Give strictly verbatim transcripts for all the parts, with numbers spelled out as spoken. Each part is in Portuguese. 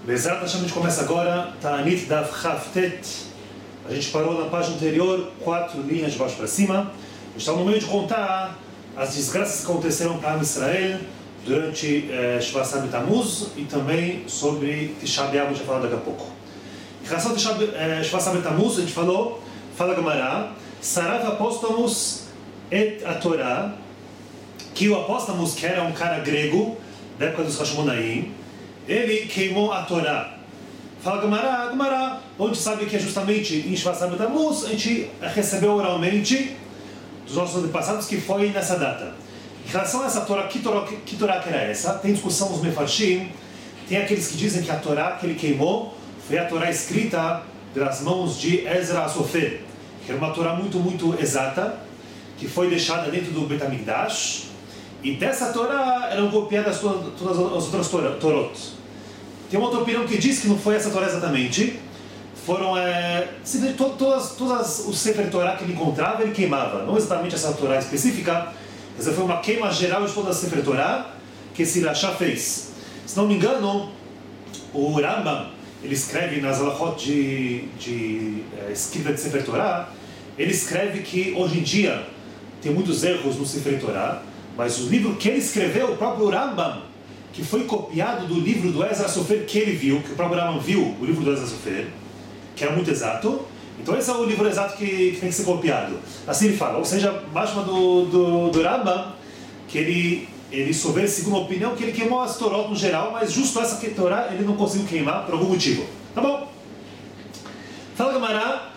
Bezerra Hashem, a gente começa agora, Ta'anit Daf Chavtet. A gente parou na página anterior, quatro linhas de baixo para cima. A gente estava no meio de contar as desgraças que aconteceram para Israel durante eh, Shvasar Betamuz e também sobre Tisha B'Av, a gente vai falar daqui a pouco. Em relação a Shvasar Betamuz, a gente falou, fala Gemara, Sarav Apóstamos et a Torá, que o Apóstamos, que era um cara grego, da época dos Hashmonaim, ele queimou a Torá. Fala Gemara, Gemara, onde sabe que é justamente em Shvasar Betamuz, a gente recebeu oralmente dos nossos antepassados que foi nessa data. Em relação a essa Torá, que Torá que, Torá que era essa? Tem discussão nos Mefarshim, tem aqueles que dizem que a Torá que ele queimou foi a Torá escrita pelas mãos de Ezra Sofer, que era uma Torá muito, muito exata, que foi deixada dentro do Bet HaMikdash, e dessa Torá eram copiadas todas, todas as outras Torot. Tem uma outra opinião que diz que não foi essa Torá exatamente, foram é, to, todas, todas os Sefer Torá que ele encontrava, ele queimava, não exatamente essa Torá específica, mas foi uma queima geral de todas as Sefer Torá que esse Rashá fez. Se não me engano, o Rambam, ele escreve nas alachot de, de é, escrita de Sefer Torá, ele escreve que hoje em dia tem muitos erros no Sefer Torá, mas o livro que ele escreveu, o próprio Rambam, que foi copiado do livro do Ezra Sofer que ele viu, que o próprio Rambam viu, o livro do Ezra Sofer, que era muito exato. Então esse é o livro exato que, que tem que ser copiado. Assim ele fala, ou seja, máxima do, do, do Rambam, que ele, ele souber, segundo a opinião, que ele queimou as Torot no geral, mas justo essa Torá ele não conseguiu queimar por algum motivo. Tá bom? Fala Gemara,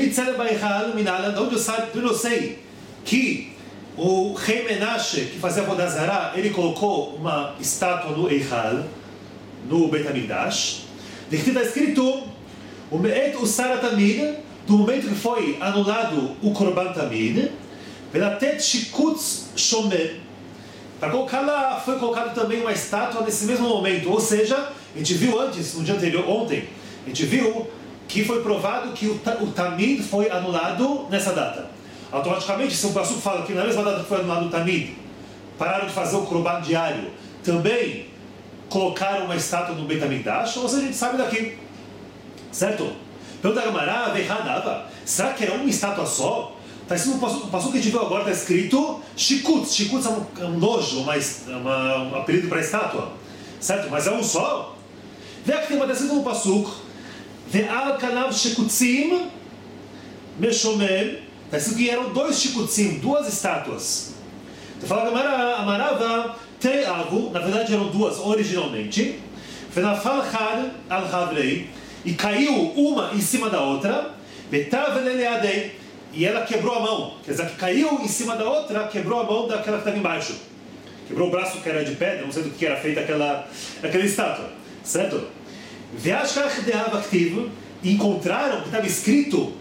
de onde eu sei que o Rei Menashe, que fazia Avodah Zará, ele colocou uma estátua no Eichal, no Bet HaMikdash. Está escrito, o Me'et Usara Tamid, do momento que foi anulado o Korban Tamid, Velatet Shikutz Shomer, para colocar lá, foi colocado também uma estátua nesse mesmo momento. Ou seja, a gente viu antes, no dia anterior, ontem, a gente viu que foi provado que o, o Tamid foi anulado nessa data. Automaticamente, se um passuco fala que na mesma data que foi anulado o Tamid, pararam de fazer o Korban diário, também colocaram uma estátua no Bet HaMikdash, ou seja, a gente sabe daqui. Certo? Pergunta a Gemara, Vehadava, será que era uma estátua só? Está escrito, o passuco que a gente viu agora está escrito Shikutz. Shikutz é um, é um nojo, uma, uma, um apelido para estátua. Certo? Mas é um só? Vê que tem uma descida no passuco. Ve'al kanav shikutzim meshomer. Está escrito que eram dois shikutzim, duas estátuas. Então fala a Amarava, Te'avu, na verdade eram duas originalmente. Venafal had al havrei, e caiu uma em cima da outra. Betaveleadei, e ela quebrou a mão. Quer dizer, que caiu em cima da outra, quebrou a mão daquela que estava embaixo. Quebrou o braço que era de pedra, não sei do que era feita aquela, aquela estátua. Certo? Veashkach dehavaktiv, encontraram que estava escrito.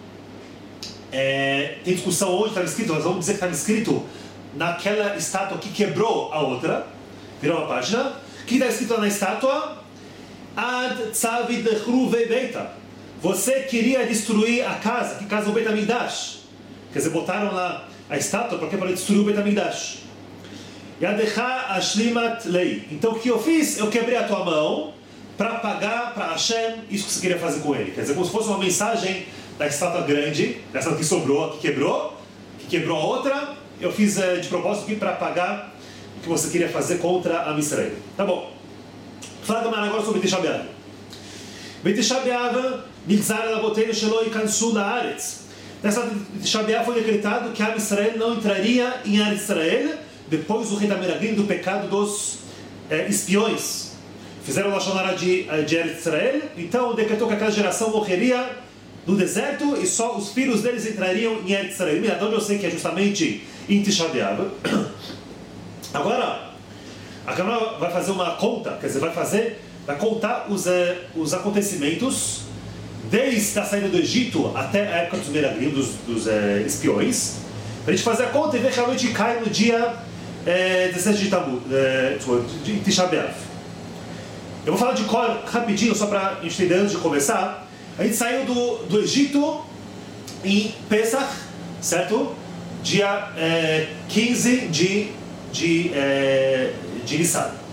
É, tem discussão onde estava escrito, mas vamos dizer que estava escrito naquela estátua que quebrou a outra, virou a página, que está escrito na estátua, Ad tzavid chruve beita, você queria destruir a casa, que casa é o Bet HaMikdash, quer dizer, botaram lá a estátua porque para destruir o Bet HaMikdash. Yadecha ashlimat lei, então o que eu fiz? Eu quebrei a tua mão para pagar para Hashem isso que você queria fazer com ele, quer dizer, como se fosse uma mensagem da estátua grande, dessa que sobrou, que quebrou, que quebrou a outra, eu fiz uh, de propósito aqui para pagar o que você queria fazer contra a Israel. Tá bom. Fala agora sobre Tisha B'Av. Tisha B'Av, Nilzar Labotenu Shelo Ikansu La'aretz. Nessa Tisha B'Av foi decretado que a Israel não entraria em Eretz Israel depois do Chet HaMeraglim, do pecado dos eh, espiões. Fizeram o Lashon Hara de, de Eretz Israel, então decretou que aquela geração morreria no deserto e só os filhos deles entrariam em Eretz Israel. Mira, de onde eu sei que é justamente em Tisha B'Av. Agora, a Câmara vai fazer uma conta, quer dizer, vai fazer, vai contar os, eh, os acontecimentos desde a saída do Egito até a época dos Meraglim, dos, dos eh, espiões, para a gente fazer a conta e ver que realmente cai no dia eh, dezessete de Tabu, eh, de Tisha B'Av. Eu vou falar de cor rapidinho, só para a gente entender antes de começar. A gente saiu do, do Egito em Pesach, certo? Dia é, quinze de, de, é, de Nissan.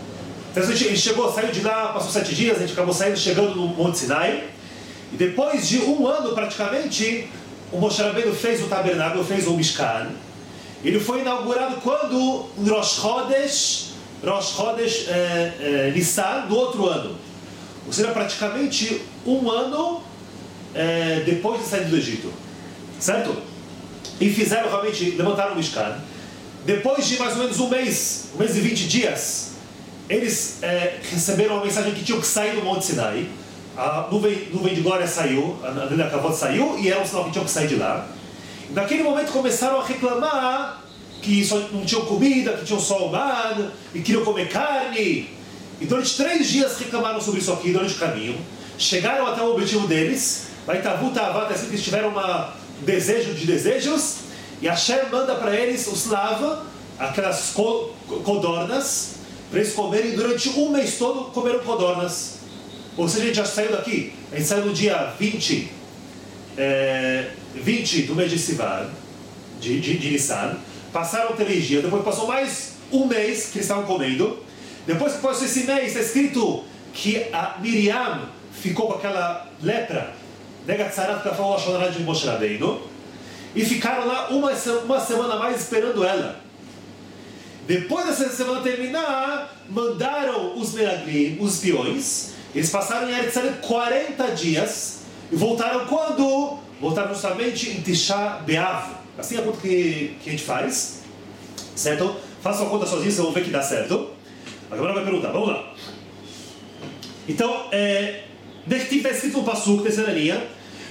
Então a gente chegou, saiu de lá, passou sete dias, a gente acabou saindo, chegando no Monte Sinai. E depois de um ano praticamente, o Moshe Rabbeinu fez o tabernáculo, fez o Mishkan. Ele foi inaugurado quando? Rosh Chodesh, Rosh Chodesh é, é, Nissan, do outro ano. Ou seja, praticamente um ano é, depois de sair do Egito. Certo? E fizeram realmente, levantaram o Mishkan. Depois de mais ou menos um mês, um mês e vinte dias, eles é, receberam uma mensagem que tinham que sair do Monte Sinai. A nuvem, nuvem de glória saiu, a nuvem da Kavod saiu, e era um sinal que tinham que sair de lá. E naquele momento começaram a reclamar que só não tinham comida, que tinham só o mar, e queriam comer carne. E durante três dias reclamaram sobre isso aqui, durante o caminho. Chegaram até o objetivo deles. Lá em Tavu Tavá, está escrito que eles tiveram uma, um desejo de desejos. E Hashem manda para eles os lava, aquelas codornas, para eles comerem durante um mês todo, comeram codornas. Ou seja, a gente já saiu daqui, a gente saiu no dia vinte, é, vinte do mês de Sivan, de, de, de Nissan, passaram três dias, depois passou mais um mês que eles estavam comendo. Depois que passou esse mês, está escrito que a Miriam ficou com aquela lepra, Negatzarat Kafal Ashonará de Moshe Rabbeinu, e ficaram lá uma, uma semana a mais esperando ela. Depois dessa semana terminar, mandaram os meraglim, os espiões. Eles passaram em Eretz Yisrael quarenta dias e voltaram quando? Voltaram justamente em Tisha B'Av. Assim é a conta que, que a gente faz, certo? Façam a conta sozinhos, vocês vão ver que dá certo. Agora vai perguntar, vamos lá. Então, é, está escrito no Pasuk, terceira linha.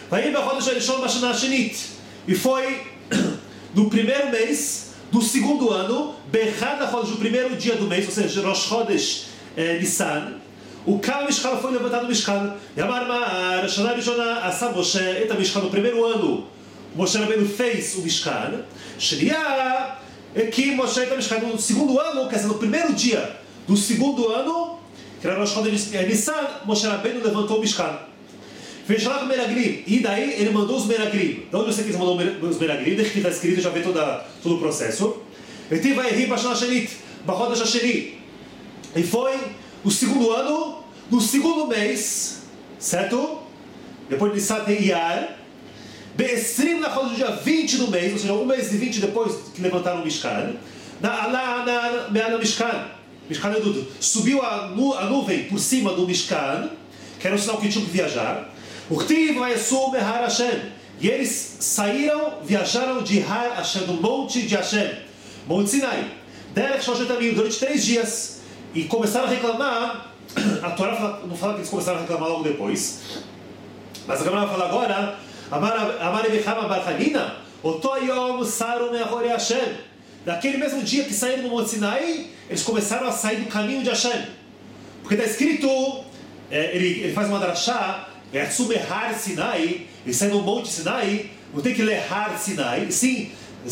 E foi no primeiro mês do segundo ano, Bechad HaChodesh, o primeiro dia do mês, ou seja, Rosh Chodesh eh, Nissan, o Kal Mishkan foi levantado no Mishkan. Yamar Ma'ar, Shana Rishona, Asa Moshe, Eta Mishkan, no primeiro ano, Moshe Rabbeinu fez o Mishkan. Shriya, Ekim Moshe Eta Mishkan, no segundo ano, quer dizer, no primeiro dia do segundo ano, que era Rosh Chodesh Nissan, Moshe Rabbeinu levantou o Mishkan. Fechalach Meraglim, e daí ele mandou os Meraglim. De onde você quis mandar os Meraglim? Desde que está escrito, já vê toda, todo o processo. E foi no segundo ano, no segundo mês, certo? Depois de Nissan tem Iyar, Be'esrim na do dia vinte do mês, ou seja, um mês e vinte depois que levantaram o Mishkan, na Alá, na Me'ala Mishkan, Mishkan é tudo. Subiu a, nu, a nuvem por cima do Mishkan, que era um sinal que tinham que viajar. E eles saíram, viajaram de Har Hashem, do monte de Hashem, Monte Sinai, durante três dias, e começaram a reclamar. A Torá não fala que eles começaram a reclamar logo depois, mas a Gemara vai falar agora. Naquele mesmo dia que saíram do Monte Sinai, eles começaram a sair do caminho de Hashem, porque está escrito, é, ele, ele faz uma drachá, Har Sinai, ele sai no Monte Sinai, não tem que ler Har Sinai, sim,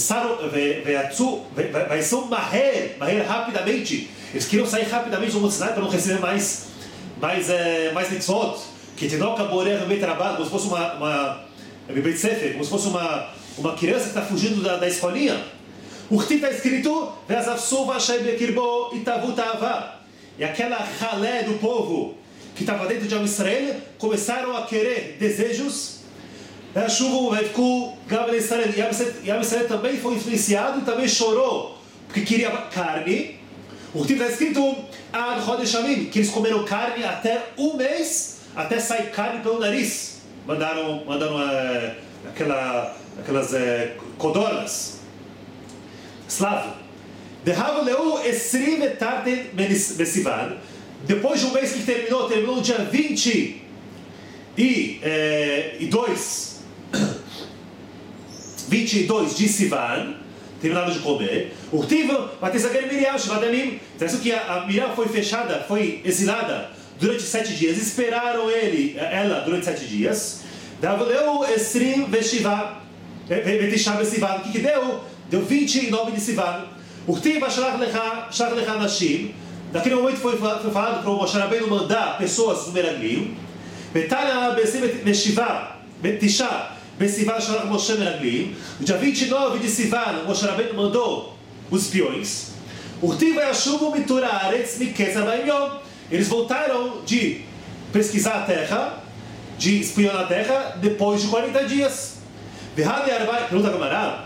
vai ser um Maher, Maher rapidamente. Eles queriam sair rapidamente do Monte Sinai para não receber mais, mais, é, mais mitzvot, que tem no Kaboré no meio trabalho, como se fosse uma, uma, Beit Sefer, como se fosse uma, uma criança que está fugindo da, da escolinha. O que está escrito, e aquela ralé do povo que estava dentro de Am Israel, começaram a querer desejos. A chuva ficou Gabriel Israel. E Am Israel também foi influenciado e também chorou, porque queria carne. O que está escrito, que eles comeram carne até um mês, até sair carne pelo nariz. Mandaram, mandaram é, aquela, aquelas é, codornas. Slavo. Depois de um mês que terminou, terminou no dia vinte e dois, vinte e dois de Sivan, terminaram de comer. O Tiva, Batesager Miriam, Shvadamim, isso que a, a Miriam foi fechada, foi exilada durante sete dias. Esperaram ele, ela durante sete dias. Davleu Esrim Veshiva, Vetisha Besivan, o que que deu? Deu vinte e nove de Sivan. O Tiva, Shalach Lecha, Shalach Lecha Nashim. Naquele momento foi, foi falado para o Moshe Rabbeinu mandar pessoas do Meraglim. Betana Beshiva, Betisha, Besivan Shalach Moshe Meraglim. No dia vinte e nove de Sivan, o Moshe Rabbeinu mandou os espiões. Eles voltaram de pesquisar a terra, de espionar a terra, depois de quarenta dias. Pergunta a Gamara.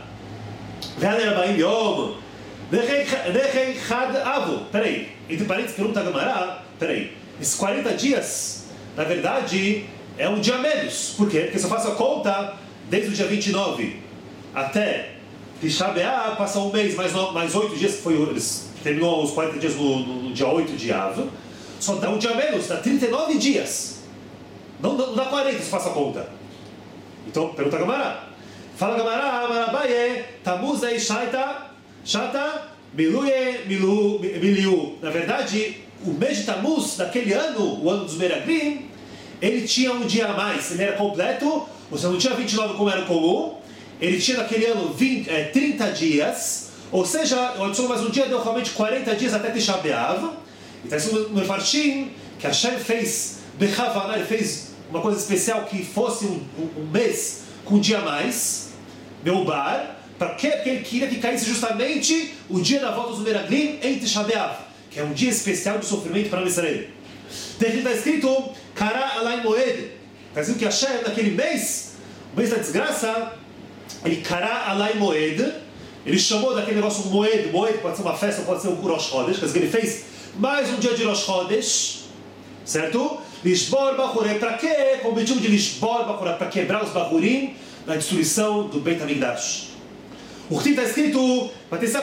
Peraí, entre parênteses, pergunta a Gamara. Peraí, esses quarenta dias, na verdade, é um dia menos. Por quê? Porque se eu faço a conta, desde o dia vinte e nove até Tisha B'Av, passa um mês, mais, no, mais oito dias, que foi, eles terminou os quarenta dias no, no, no dia oito de Av, só dá um dia menos, dá trinta e nove dias. Não, não dá quarenta se faça a conta. Então, pergunta a Gamara. Fala Gamara, Marabaye, Tamuz aí Shaita, Shata, Miluye, Milu, Miliu. Na verdade, o mês de Tamuz, daquele ano, o ano dos Meraglim, ele tinha um dia a mais, ele era completo, ou seja, não tinha vinte e nove como era comum, ele tinha naquele ano vinte, é, trinta dias, ou seja, eu adiciono mais um dia, deu realmente quarenta dias até Tisha B'Av. Então isso no Mefarshim, que Hashem fez, Bechavana, ele fez uma coisa especial, que fosse um, um, um mês com um dia a mais, Meubar, para quê? Porque ele queria que caísse justamente o dia da volta dos Meraglim em Tisha B'Av, que é um dia especial de sofrimento para Israel. Está escrito, Kara Alai Moed, está escrito que Hashem, naquele mês, o mês da desgraça, ele Kara Alai Moed, ele chamou daquele negócio Moed, Moed, pode ser uma festa, pode ser um Rosh Chodesh, quer dizer que ele fez mais um dia de Rosh Chodesh, certo? Lishbor Bachuré, para quê? Com o objetivo de Lishbor Bachuré, para quebrar os Bachurim na destruição do Beit HaMikdash. O que está escrito,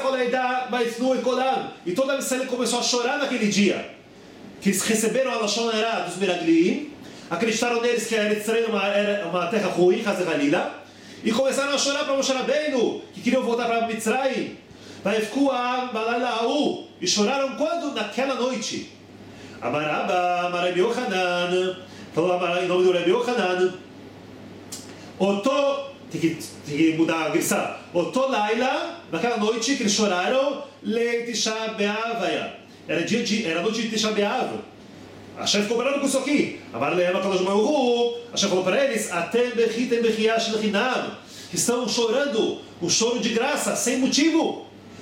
e toda a Israel começou a chorar naquele dia, que eles receberam a Lashon Hara dos Meraglim, acreditaram neles que a Israel era uma terra ruim, Hazar Halila, e começaram a chorar para Moshe Rabbeinu, que queriam voltar para Mitzrayim. E choraram quando? Naquela noite. Amaraba, Amarabi Yochanan, falou em nome do Rabi Yochanan, Oto, tem que, tem que mudar a grissa, Oto Laila, naquela noite que eles choraram, Le Tisha B'Av, era dia de, era noite de Tisha B'Av. Hashem ficou bravo com isso aqui. Hashem falou para eles, Atem bechitem bechiash lechinam, que estão chorando um choro de graça, sem motivo.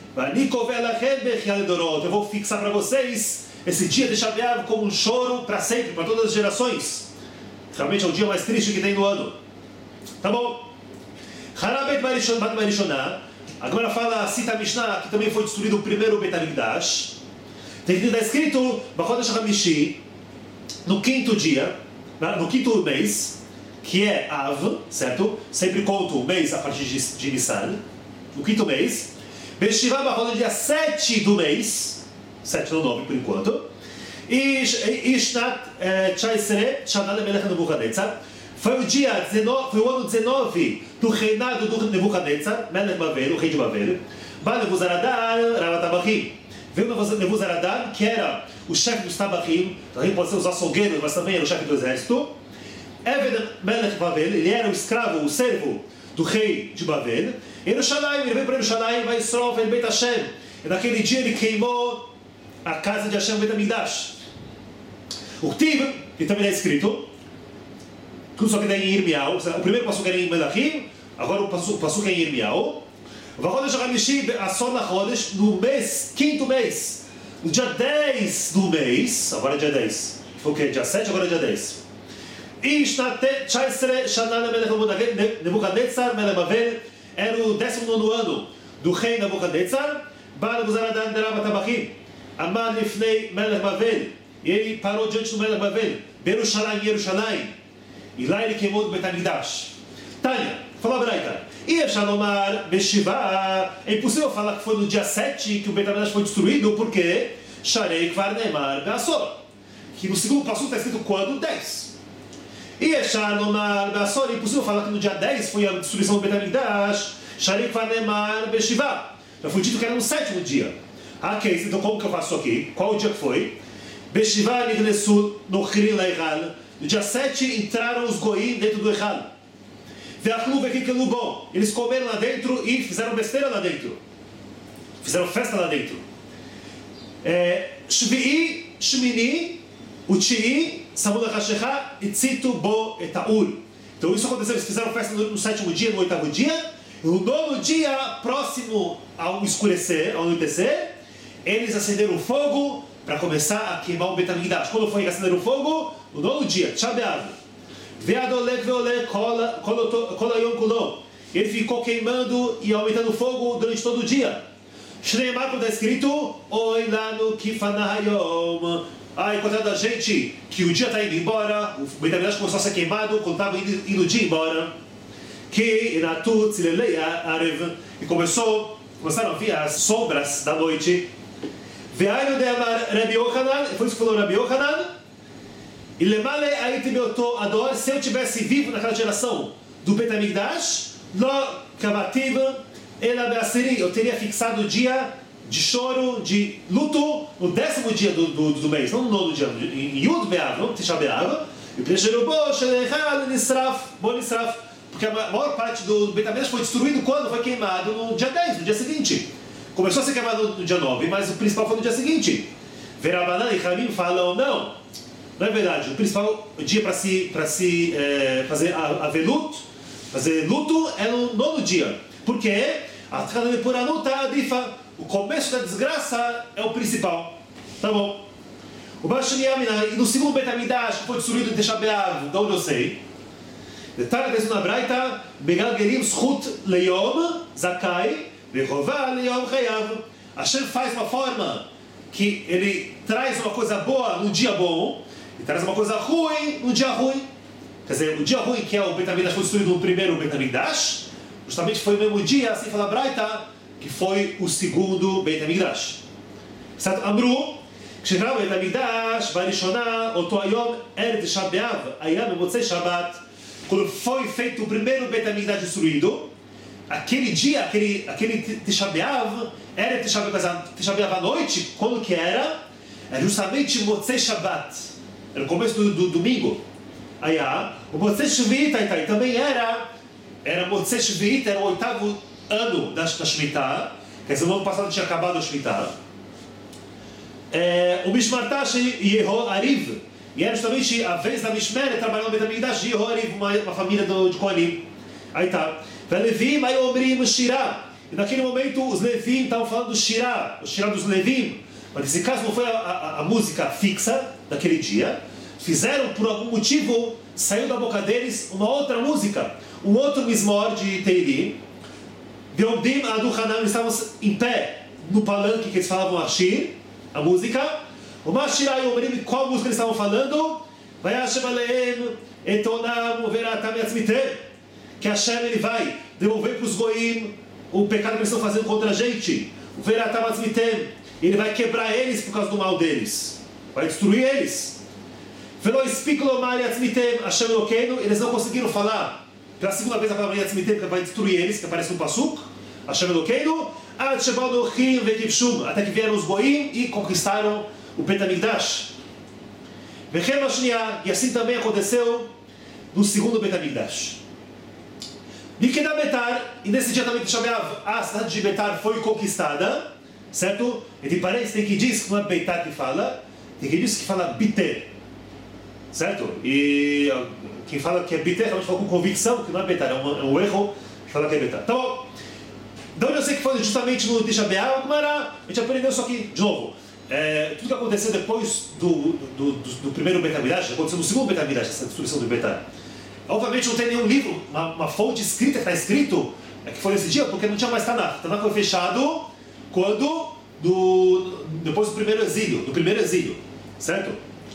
Eu vou fixar para vocês esse dia de Tisha B'Av como um choro para sempre, para todas as gerações. Realmente é o dia mais triste que tem no ano. Tá bom? Harabet Barishonah, agora fala, cita a Mishnah, que também foi destruído o primeiro Beit HaMikdash. Tem que estar escrito, Bachodesh HaMishi, no quinto dia, no quinto mês, que é Av, certo? Sempre conto o mês a partir de, de Nissan. No quinto mês, Beshivá Bachon no dia sete do mês, sete não nove por enquanto, e Ishnat Chaisere, Shanad Melech Nebuchadnezzar, foi o dia dezenove, foi o ano dezenove do reinado do Nebuchadnezzar, Melech Bavel, o rei de Bavel, Ba Nebuzaradan, Rabatabachim. Veio Nebuzaradan, que era o chefe dos Tabachim, também pode ser os açougueiros, mas também era o chefe do exército. Eved Melech Bavel, ele era o escravo, o servo do rei de Bavel. Yerushalayim, ele veio para Yerushalayim, vai Yisrof el Beit Hashem. E naquele dia ele queimou a casa de Hashem, o Beit HaMikdash. O Ktiv, que também é escrito, só que daí em Yirmiyahu, o primeiro passuco era em Melachim, agora o passuco é em Yirmiyahu. Vachodesh HaChamishi, Asor LaChodesh, no mês, quinto mês, no dia dez do mês, agora é dia dez, foi o quê? Dia sete, agora é dia dez. Ishnate Chaisre Shanana Melech Nebuchadnezzar Melech Bavel, era o décimo nono ano do rei Nebuchadnezzar, Ba Nebuzaradan Derab Tabachim, Amar Lifnei Melech Bavel, e ele parou diante do Melech Bavel, Berushalayim, Yerushalayim, e lá ele queimou do Beit HaMikdash. Tânia, falou a Braita, e Shalomar Beshivá, é impossível falar que foi no dia sete que o Beit HaMikdash foi destruído, porque Sharei Kvar Neymar Be'asor, que no segundo passo está escrito quando? dez. E Shalomar Be'asor, é impossível falar que no dia dez foi a destruição do Beit HaMikdash, Sharei Kvar Neymar Beshivá, já foi dito que era no sétimo dia. Ah, ok, então como que eu faço aqui? Qual o dia que foi? Beshivá Nignesu no Chirim Leichal, no dia sete entraram os goim dentro do Eichal. Eles comeram lá dentro e fizeram besteira lá dentro. Fizeram festa lá dentro. Shvi'i, Shmini, Uchi'i, Samud HaChashecha, Itzitu Bo Etaul. Então isso aconteceu, eles fizeram festa no, no sétimo dia, no oitavo dia. No nono dia, próximo ao escurecer, ao anoitecer, eles acenderam o fogo para começar a queimar o Beit HaMikdash. Quando foi acender o fogo? No nono dia, Tisha B'Av. Ve'adolek ve'olek kol hayom kulo. Ele ficou queimando e aumentando o fogo durante todo o dia. Shneimar, como está escrito, Oi lanu kifanah hayom. Ah, encontrado da gente que o dia está indo embora, o Beit HaMikdash começou a ser queimado quando estava indo, indo o dia embora. Que inatu tzilelei arev. E começou, começaram a vir as sombras da noite. Ve'ainu de'amar Rabbi Yochanan, foi isso que falou Rabbi Yochanan. E lemale aiti beoto ador, se eu tivesse vivo naquela geração do Beit HaMikdash, lo kavativ ela be'aseri, eu teria fixado o dia de choro, de luto, no décimo dia do, do, do mês, não no nono dia, em Yud Be'av, não Tisha B'Av, e precheru bo shelechal nisraf, bo nisraf, porque a maior parte do Beit HaMikdash foi destruído quando foi queimado no dia dez, no dia seguinte. Começou a ser queimado no dia nove, mas o principal foi no dia seguinte. Verabanan e Hamim falam, não, não é verdade, o principal dia para se, para se é, fazer avelut, fazer luto é no nono dia. Por quê? O começo da desgraça é o principal. Tá bom. O Baal Shem Yamina, e no segundo Beit HaMikdash, que foi destruído em Tisha B'Av, de onde eu sei, detalhe desse na Braita, Begal Gerim Schut Leyom Zakai Vechová Leyom Chayav. Hashem faz uma forma que ele traz uma coisa boa no dia bom e traz uma coisa ruim no dia ruim. Quer dizer, o dia ruim, que é o Beit HaMikdash, foi destruído no primeiro Beit HaMikdash, justamente foi o mesmo dia, assim fala a Braita, que foi o segundo Beit HaMikdash. Certo? Amru, כשנקרא בית המקדש, בראשונה, אותו היום, ערב תשעה באב, היה במוצאי שבת, quando foi feito o primeiro Beit HaMikdash destruído, aquele dia, aquele, aquele Tisha B'Av, era Tisha B'Av à noite, quando que era? Era justamente Motzei Shabbat, era o começo do, do domingo. Aí, o Motzei Shvit aí, também era, era Motzei Shvit, era o oitavo ano da, da Shemitah, quer dizer, no ano passado tinha acabado a Shemitah. É, o Mishmartash e Yeho Ariv, e era justamente a vez da Mishmeret trabalhando no Beit HaMikdash de Yeho Ariv, uma, uma família do, de Kohanim. Aí tá. Velevim, aí Omrim, Shirah. E naquele momento os Levim estavam falando do Shirah, o Shirah dos Levim. Mas nesse caso não foi a, a, a música fixa daquele dia. Fizeram, por algum motivo, saiu da boca deles uma outra música, um outro Mizmor de Teirim. Veomdim Adu Hanan, eles estavam em pé no palanque que eles falavam Ashir, a música. O Mashirah e Omrim, qual música eles estavam falando? Vai Hashem Aleem, Etonam, Veratam Yatzmitem. Que Hashem ele vai devolver para os Goim o pecado que eles estão fazendo contra a gente. O Veratam Yatzmitem, ele vai quebrar eles por causa do mal deles, vai destruir eles. Velo Espiklomar Yatzmitem, Hashem Elokeinu, eles não conseguiram falar pela segunda vez a palavra Yatzmitem, que vai destruir eles, que aparece no Pasuk, Hashem Elokeinu, Ad Shebal Nochim Vekivshum, até que vieram os Goim e conquistaram o Beit HaMikdash. Vechem Ashniah, e assim também aconteceu no segundo Beit HaMikdash. Nikeda Betar, e nesse dia também que chamava a cidade de Betar foi conquistada, certo? E tem parentes, tem que diz que não é Betar que fala, tem que diz que fala Biter, certo? E quem fala que é Biter, realmente fala com convicção que não é Betar, é um, é um erro que fala que é Betar. Tá bom? Então eu sei que foi justamente no Tisha B'Av, a gente aprendeu isso aqui de novo. É, tudo que aconteceu depois do, do, do, do primeiro Beit HaMikdash, aconteceu no segundo Beit HaMikdash, essa destruição do Betar. Obviamente não tem nenhum livro, uma, uma fonte escrita que está escrito é que foi nesse dia, porque não tinha mais Tanakh. Tanakh foi fechado quando, do, depois do primeiro exílio, do primeiro exílio, certo?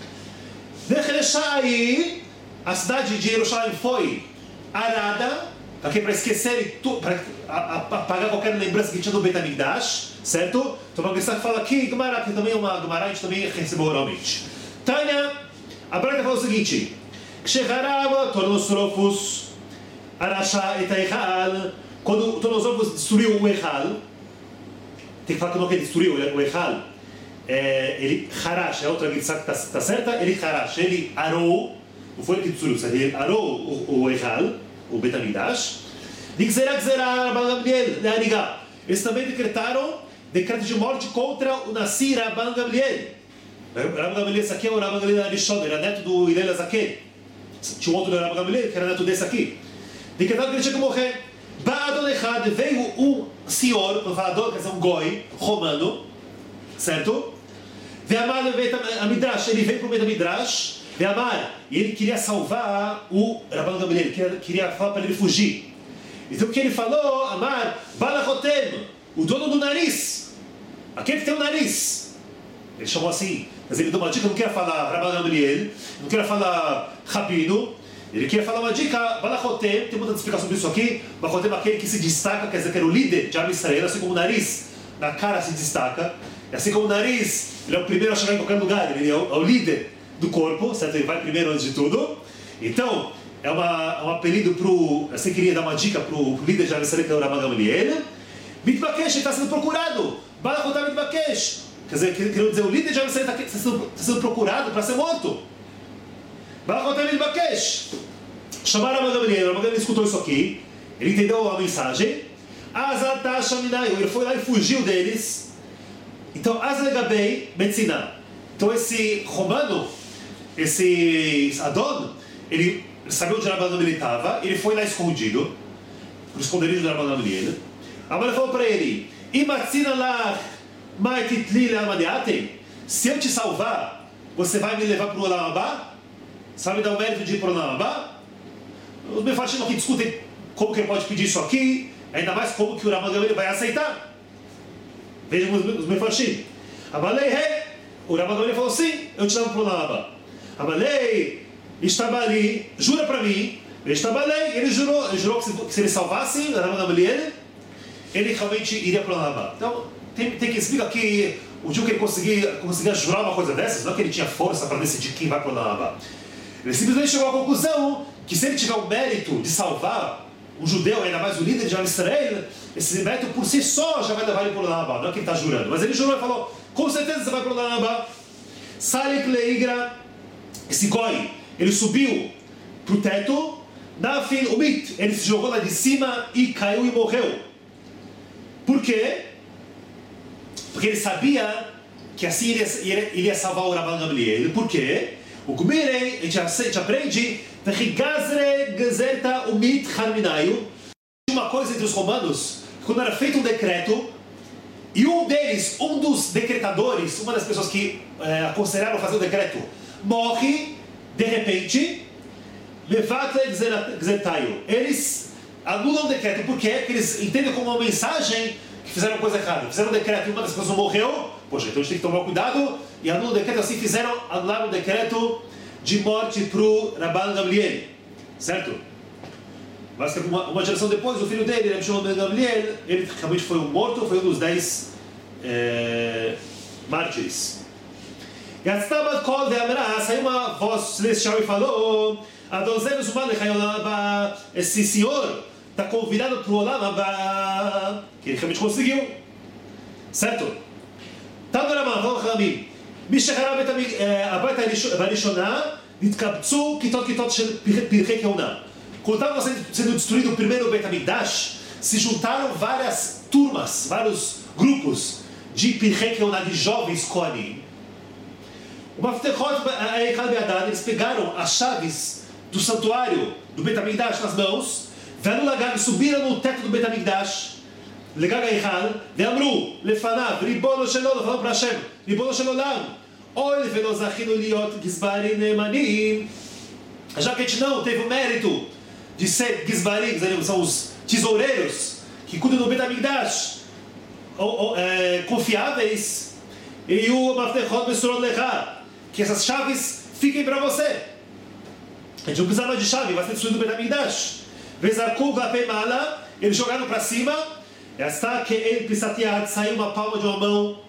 Aí, a cidade de Jerusalém foi arada, para esquecer, para apagar qualquer lembrança que tinha do Beit HaMikdash, certo? Então uma questão que fala aqui, Gemara, que também é uma Gemara, a gente também recebeu oralmente. Tânia, a Braita fala o seguinte: כשחרב טורנוסרופוס הרשע את ההיכל, quando Tornosrofos destruiu o Eichal, tem que falar que não que ele destruiu o Eichal, é, ele harash, é outra que está tá certa, ele harash, ele arou, não foi ele que destruiu, ele arou o, o Eichal, o Beit HaMikdash. Nigzera gzera Rabban Gamliel le'anigá, eles também decretaram decreto de morte contra o Nassi Rabban Gamliel. Rabban Gamliel, esse aqui é o Rabban Gamliel Arishon, era neto do Hillel Azaken. Tinha um outro Rabban Gamliel que era neto desse aqui. Decretaram que ele tinha que morrer. Ba'adon echad, veio um senhor, um falador, quer dizer, um goi, romano, certo? Ve'amar levet Midrash, ele veio para o meio da Midrash, Ve'amar, e ele queria salvar o Rabban Gamliel, ele queria, queria falar para ele fugir. Então o que ele falou? Amar, Balachotem, o dono do nariz, aquele que tem o nariz. Ele chamou assim, mas ele deu uma dica, não queria falar Rabban Gamliel, não queria falar Rabino, ele queria falar uma dica, Balachotem, tem muita explicação sobre isso aqui, Balachotem é aquele que se destaca, quer dizer que era o líder de Am Israel, assim como o nariz na cara se destaca, e assim como o nariz, ele é o primeiro a chegar em qualquer lugar, ele é o, é o líder do corpo, certo? Ele vai primeiro antes de tudo. Então, é uma, um apelido para o... Você queria dar uma dica para o líder de Am Israel, que é o Rabban Gamliel. Mitbakesh, ele está sendo procurado. Balachotem Mitbakesh. Quer dizer, quer dizer, o líder de Am Israel está sendo, tá sendo procurado para ser morto. Balachotem Mitbakesh. Chamaram Rabban Gamliel, Rabban Gamliel escutou isso aqui, ele entendeu a mensagem. Azatá Shaminayu, ele foi lá e fugiu deles. Então, Azlegabei Metzina. Então, esse romano, esse Adon, ele sabia onde o Rabban Gamliel estava, ele foi lá escondido, no esconderijo do Rabban Gamliel. A mulher falou para ele: Imatzina lá, Maititli Amadiate. Se eu te salvar, você vai me levar para o Olam Haba? Sabe me dar o mérito de ir para o Olam Haba? Os mefarshim aqui discutem como que ele pode pedir isso aqui, ainda mais como que o Rabban Gamliel vai aceitar. Vejam os mefarshim. Abalei, o Rabban Gamliel falou: sim, eu te levo para o Olam Haba. Abalei, Ishtabali, jura para mim. Ishtabalei, ele jurou, ele jurou que se, que se ele salvasse o Rabban Gamliel, ele realmente iria para o Olam Haba. Então, tem, tem que explicar que o dia que ele conseguia, conseguia jurar uma coisa dessas, não é que ele tinha força para decidir quem vai para o Olam Haba. Ele simplesmente chegou à conclusão que se ele tiver o mérito de salvar o judeu, ainda mais o líder de Am Israel, esse mérito por si só já vai levar ele para o Olam Haba, não é que ele está jurando. Mas ele jurou e falou: com certeza você vai para o Olam Haba. Salik Leigra, esse goi, ele subiu para o teto, Nafin Umit, ele se jogou lá de cima e caiu e morreu. Por quê? Porque ele sabia que assim ele ia, ele ia salvar o Rabban Gamliel. Por quê? O Gumirei, a gente, a gente aprende, uma coisa entre os romanos, quando era feito um decreto, e um deles, um dos decretadores, uma das pessoas que é, aconselharam fazer o decreto, morre, de repente, eles anulam o decreto. Por quê? Porque eles entendem como uma mensagem que fizeram coisa errada. Fizeram um decreto e uma das pessoas morreu, poxa, então a gente tem que tomar cuidado, e anulam o decreto. Assim fizeram, anularam o decreto de morte para o Rabban Gamliel, certo? Mas uma, uma geração depois, o filho dele, Rabban Gamliel, ele realmente foi um morto, foi um dos dez é, mártires. E saiu uma voz celestial e falou: esse senhor está convidado para o Olam Haba, que ele realmente conseguiu, certo? Tanurama, vamos Rami. משחרר הביתה בראשונה, נתקבצו כיתות כיתות של פרחי כהונה. Quando estava sendo destruído o primeiro Beit HaMikdash, se juntaram várias turmas, vários grupos de Pirchei Kehuna, de jovens Kohanim. O Maftechot Eichal Be'adad, eles pegaram as chaves do santuário do Beit HaMikdash nas mãos, Ve'anu Lagav, subiram no teto do Beit HaMikdash, Legag Eichal, Ve'amru, Lefanav, Ribono Shel Olam, falaram para Hashem, Ribono Shel Olam, Oi, ve'lo zachinu liot gizbarim ne'emanim. Já que a gente não teve o mérito de ser gizbarim, são os tesoureiros que cuidam do Beit HaMikdash, é, confiáveis, e o Maftechot Mesurot Lecha, que essas chaves fiquem para você. A gente não precisa mais de chave, vai ser destruído o Beit HaMikdash. Vezarku glapei mala, eles jogaram para cima, e hasta que ele pisatiat, saiu uma palma de uma mão,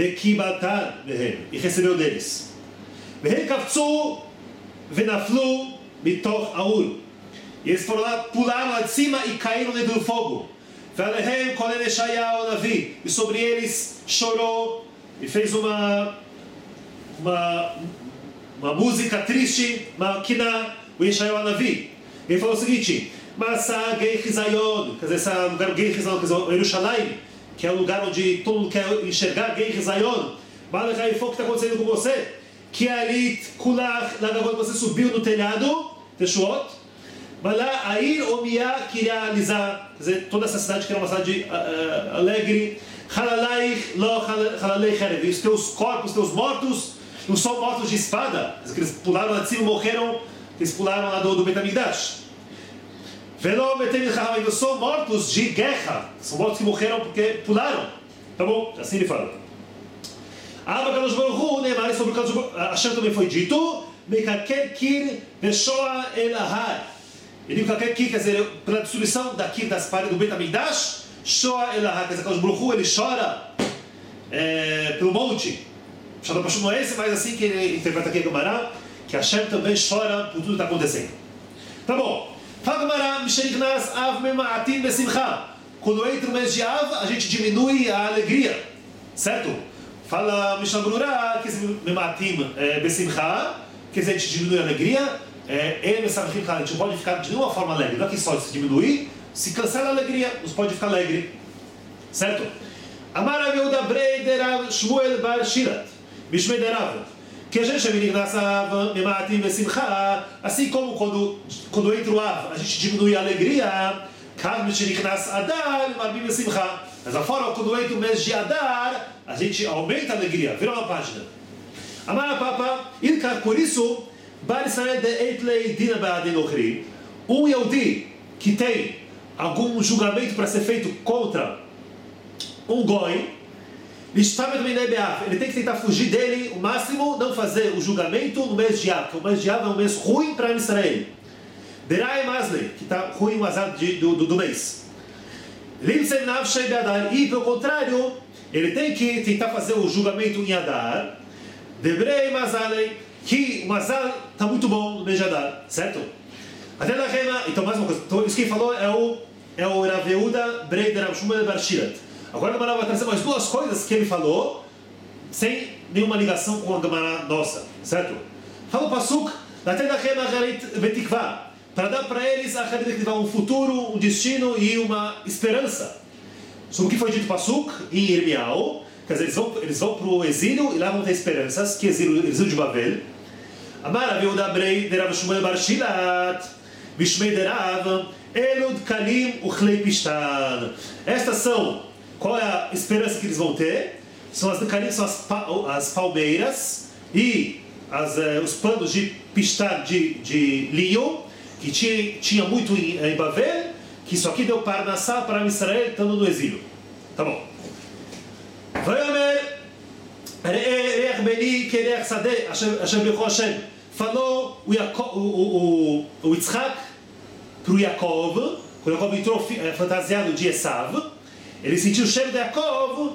e recebeu deles. Vehen kafzu venaflu mitoch aul. E eles foram lá, pularam lá de cima e caíram dentro do fogo. Velehem kolen Yeshayahu Navi. E sobre eles chorou e fez uma uma uma música triste, uma kina, o Yeshayahu Navi. Ele falou o seguinte: Masa Gei Chizayon, quer dizer, esse lugar Gei Chizayon, quer dizer, Yerushalayim, que é o lugar onde todo mundo quer enxergar Gei Chizayon. Malachai, o que está acontecendo com você? Que alit kulach, lagavot, você subiu no telhado, Teshuot. Malá, Air Omiyah Kiria Lizah, quer dizer, toda essa cidade que era uma cidade uh, alegre. Halalaich lo halalei cherev. Os teus corpos, os teus mortos, não são mortos de espada. Eles pularam lá de cima e morreram. Eles pularam lá do, do Beit HaMikdash. Velo metem milchama. Não são mortos de guerra. São mortos que morreram porque pularam. Tá bom? Assim ele fala. Aba Kadosh Baruch Hu, Neymar, sobre o Kadosh Baruch Hu, Hashem também foi dito, Mekakel Kir Veshoa El Ahar. Ele Mekakel Kir, quer dizer, pela destruição daqui das paredes do Beit HaMikdash, Shoa El Ahar, quer dizer, Kadosh Baruch Hu, ele chora é, pelo monte. Chora para não é esse, mas assim que ele interpreta aqui a Gemara, que Hashem também chora por tudo que está acontecendo. Tá bom. Fala Gemara, Mishenichnas Av Mema'atim Besimcha. Quando entra o mês de Av, a gente diminui a alegria, certo? Fala Mishnah Berurah que esse Mematim Besimcha, quer dizer, a gente diminui a alegria, é, a gente pode ficar de nenhuma forma alegre, não é que só se diminuir, se cancela a alegria, não pode ficar alegre, certo? Amar Yehuda Brei Derav Shmuel Bar Shirat, Bishmei Derav, que a gente Menichnasav Mematim Besimcha, assim como quando, quando entra o Av, a gente diminui a alegria, Kav Mishenichnas Adar Marbim Besimcha. Dessa forma, quando entra o mês de Adar, a gente aumenta a alegria. Vira uma página. Amara Papa, Ilkar, por isso, Bar Israel de Eitlei Dina Ba'adin Ochri, um Yehudi que tem algum julgamento para ser feito contra um Goi, ele tem que tentar fugir dele o máximo, não fazer o julgamento no mês de Av, porque o mês de Av é um mês ruim para Israel. Derai Masley, que está ruim o azar do, do, do mês. E pelo contrário, ele tem que tentar fazer o julgamento em Adar. Debrei Mazalei, que o Mazal está muito bom no mês de Adar, certo? Até na Rema, então mais uma coisa, então, isso que ele falou é o, é o Rav Yehuda Brei de Rav Shmuel Bar Shirat. Agora a Gemara vai trazer mais duas coisas que ele falou, sem nenhuma ligação com a Gemara nossa, certo? Fala o Pasuk, até na Rema Garit Betikvah, para dar para eles um futuro, um destino e uma esperança. Sobre o que foi dito Pasuk em Irmial, quer dizer, eles vão, eles vão para o exílio e lá vão ter esperanças, que é exílio, exílio de Babel. Amar Rav Yehuda Brei de Rav Shmuel Bar Shirat, Bishmei Derav, Elud Kalim Uchlei Pishtan. Estas são, qual é a esperança que eles vão ter? São as Kalim, são as, as palmeiras e as, eh, os panos de Pishtan, de, de linho, que tinha, tinha muito em, em Babel, que isso aqui deu para Nassá, para Israel, estando no exílio. Tá bom. Falou o, o, o, o Yitzhak para o Yaakov, quando Yaakov entrou fantasiado de Esav, ele sentiu o cheiro de Yaakov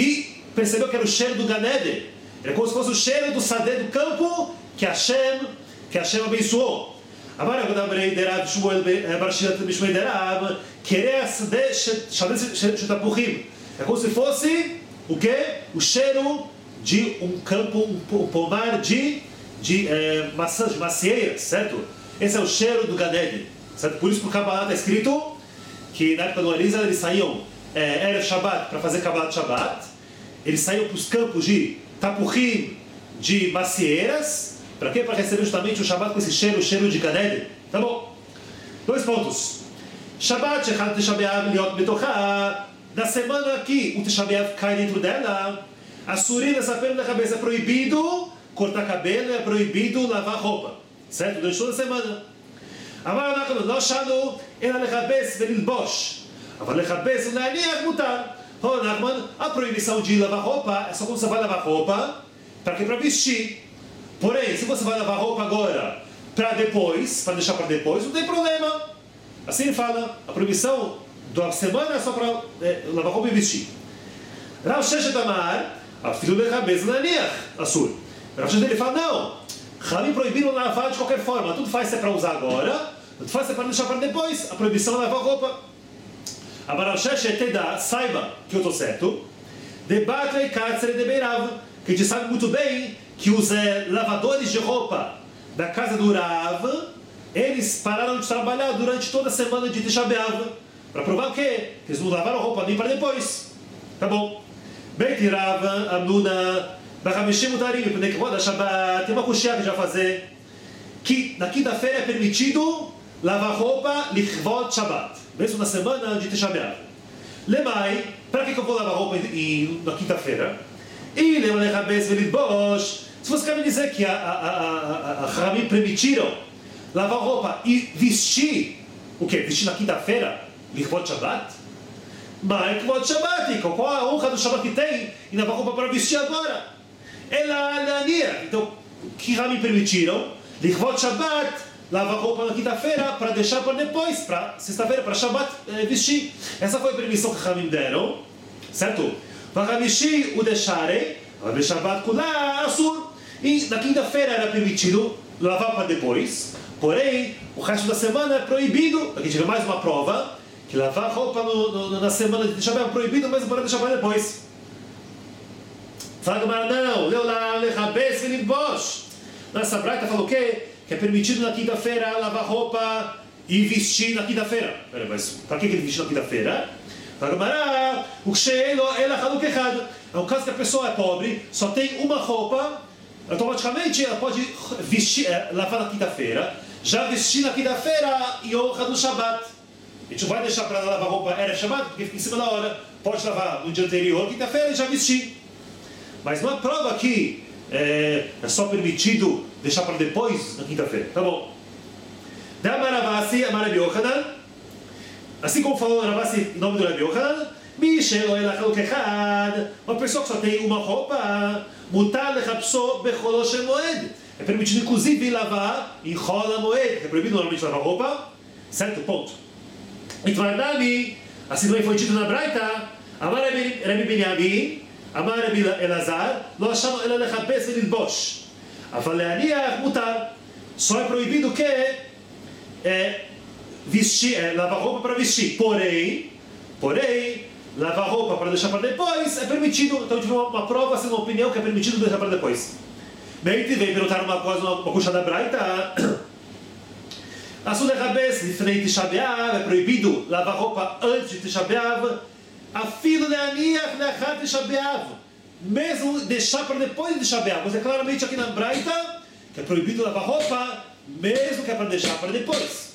e percebeu que era o cheiro do Ganede. Era como se fosse o cheiro do Sadé do campo que Hashem, que Hashem abençoou. Agora eu darei Derav Shmuel Bar Shirat Bishmei Derav, querer Sadé Shetapuchim. É como se fosse o quê? O cheiro de um campo, um pomar de, de é, maçãs, de macieiras, certo? Esse é o cheiro do Ganede, certo? Por isso, no Kabbalah está escrito que na época do Arizal eles saíam é, Erev Shabbat para fazer Kabbalah de Shabbat, eles saíam para os campos de Tapuchim, de macieiras. Para quê? Para receber justamente o Shabbat com esse cheiro, o cheiro de Ganede. Tá bom? Dois pontos. Shabbat, Shechat Tisha B'Av Liot Betocha. Na semana que o Tisha B'Av cai dentro dela, a surina, essa pena da cabeça, é proibido cortar cabelo, é proibido lavar roupa. Certo? Durante toda a semana. Amar Nachman, não shanu, ela lechabes velilbosh. Aval lechabes leaniach mutar. Oh, Nachman, a proibição de lavar roupa é só quando você vai lavar roupa, para que? Para vestir. Porém, se você vai lavar roupa agora para depois, para deixar para depois, não tem problema. Assim ele fala, a proibição da semana é só para é, lavar roupa e vestir. Rav Sheshet Amar, a filho de Rabez Naniach, Assur. Rav Sheshet ele fala, não, Rabin proibiram lavar de qualquer forma, tudo faz se é para usar agora, tudo faz se é para deixar para depois, a proibição é lavar roupa. Amar Rav Sheshet te dá, saiba que eu estou certo, debate e katzer de Beirav, que a gente sabe muito bem que os é, lavadores de roupa da casa do Rav, eles pararam de trabalhar durante toda a semana de Tisha B'Av, para provar o quê? Que eles não lavaram a roupa nem para depois. Tá bom. Beit Rav, Amnuna, Bachamishim Mutarim, Pnekvod Shabbat, tem uma coxinha que já fazer, que na quinta-feira é permitido lavar roupa Lichvod Shabbat, mesmo na semana de Tisha B'Av. Lemai, para que, que eu vou lavar roupa e, na quinta-feira? E lembra de cabeça de bosh. Se você quer me dizer que a, a, a, a, a Ramim permitiram lavar roupa e vestir, o quê? Vestir na quinta-feira? Lichvot Shabbat? Mas Lichvot Shabbat, qual a honra do Shabbat que tem e lavar roupa para vestir agora? Ela leania. Então, o que Ramim permitiram? Lichvot Shabbat, lavar roupa na quinta-feira para deixar para depois, para sexta-feira, para Shabbat eh, vestir. Essa foi a permissão que Ramim deram, certo? Para vestir o deixarem, para Shabbat kula asur. E na quinta-feira era permitido lavar para depois, porém, o resto da semana é proibido. Aqui chega mais uma prova, que lavar roupa no, no, na semana de Shabbat é proibido, mas para deixar para depois. Fala, mas não, leu lá, lechabes velibbosh. Nessa braita falou o quê? Que é permitido na quinta-feira lavar roupa e vestir na quinta-feira. Mas para que ele vestiu na quinta-feira? Fala, mas o sheelo ela haluk echad. É um caso que a pessoa é pobre, só tem uma roupa, automaticamente ela pode vestir, é, lavar na quinta-feira, já vestir na quinta-feira e honra do Shabbat. A gente não vai deixar para ela lavar roupa era Shabbat, porque fica em cima da hora. Pode lavar no dia anterior, quinta-feira, e já vestir. Mas não é prova que é, é só permitido deixar para depois na quinta-feira. Tá bom. Da Maravasi, a Marabi Yochanan, assim como falou Maravasi em nome do Rabi Yochanan, Mishelo ela haluk echad, uma pessoa que só tem uma roupa, mutar lechapso becholo shel moed. É permitido inclusive lavar em chola moed. É proibido normalmente lavar roupa, certo? Ponto. E Tvardami, assim também foi dito na Braita, Amar Rabbi Binyamin, Amar Rabbi Elazar, Lo acham ela lechapes velilbosh. Aval leaniach mutar. Só é proibido o que é vestir, é, lavar roupa para vestir. Porém, porém, lavar roupa para deixar para depois é permitido. Então a gente uma, uma prova, assim, uma opinião que é permitido deixar para depois. Bem, te veio perguntar uma coisa, uma, uma coxa da Braita. Assunto de cabeça, diferente de Tisha B'Av, é proibido lavar roupa antes de Tisha B'Av. Afilo leaniach leachat Tisha B'Av. Mesmo deixar para depois de Tisha B'Av. Mas é claramente aqui na Braita que é proibido lavar roupa, mesmo que é para deixar para depois.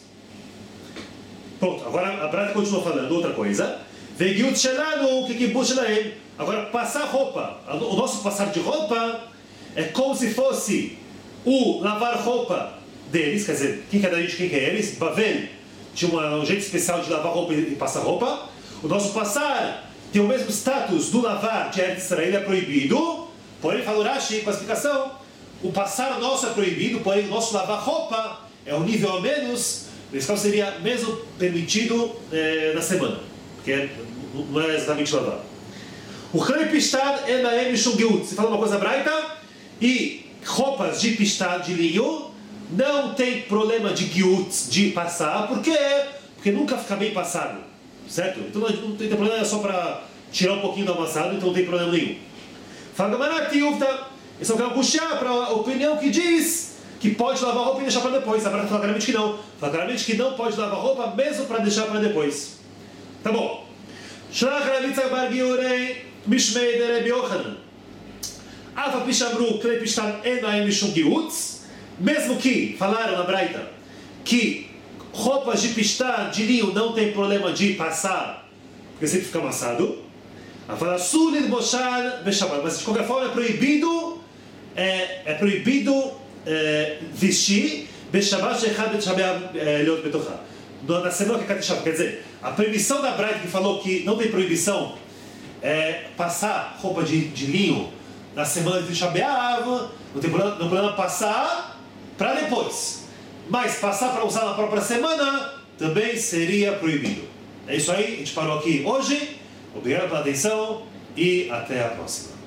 Pronto, agora a Braita continua falando outra coisa. Vegiut shelanu kikibut shelahem. Agora, passar roupa, o nosso passar de roupa é como se fosse o lavar roupa deles, quer dizer, quem que é da gente, quem que é eles? Bavel tinha uma, um jeito especial de lavar roupa e passar roupa. O nosso passar tem o mesmo status do lavar de Eretz Israel, é proibido. Porém, falou Rashi, com a explicação, o passar nosso é proibido, porém o nosso lavar roupa é um nível a menos. Nesse caso seria mesmo permitido é, na semana, porque não é exatamente lavar. O Chane Pistad é na Emishum Geut. Se fala uma coisa braita, e roupas de pistad, de linho, não tem problema de Geut, de passar. Por quê? Porque nunca fica bem passado, certo? Então não tem problema, é só para tirar um pouquinho do amassado, então não tem problema nenhum. Fala Gamarati Uvta. Esse é um puxar para a opinião que diz que pode lavar roupa e deixar para depois. A Braita fala claramente que não. Fala claramente que não pode lavar roupa mesmo para deixar para depois. Tá bom. Shlach Ravitza Bar Giurei Mishmei de Rabbi Yochanan. Afa Pishamru Klei Pishtan Enaim Mishum Giutz. Mesmo que falaram na Braita que roupas de pistad, de linho, não tem problema de passar, porque sempre fica amassado. A falar Sulid Moshal Beshabat. Mas de qualquer forma é proibido, é, é proibido é, vestir Beshabat Shechad Beshabat Leot Betocha. Na semana que é Katishav, quer dizer, a permissão da Braita que falou que não tem proibição é passar roupa de, de linho na semana de Tisha B'Av, não tem problema, não tem problema passar para depois. Mas passar para usar na própria semana também seria proibido. É isso aí, a gente parou aqui hoje. Obrigado pela atenção e até a próxima.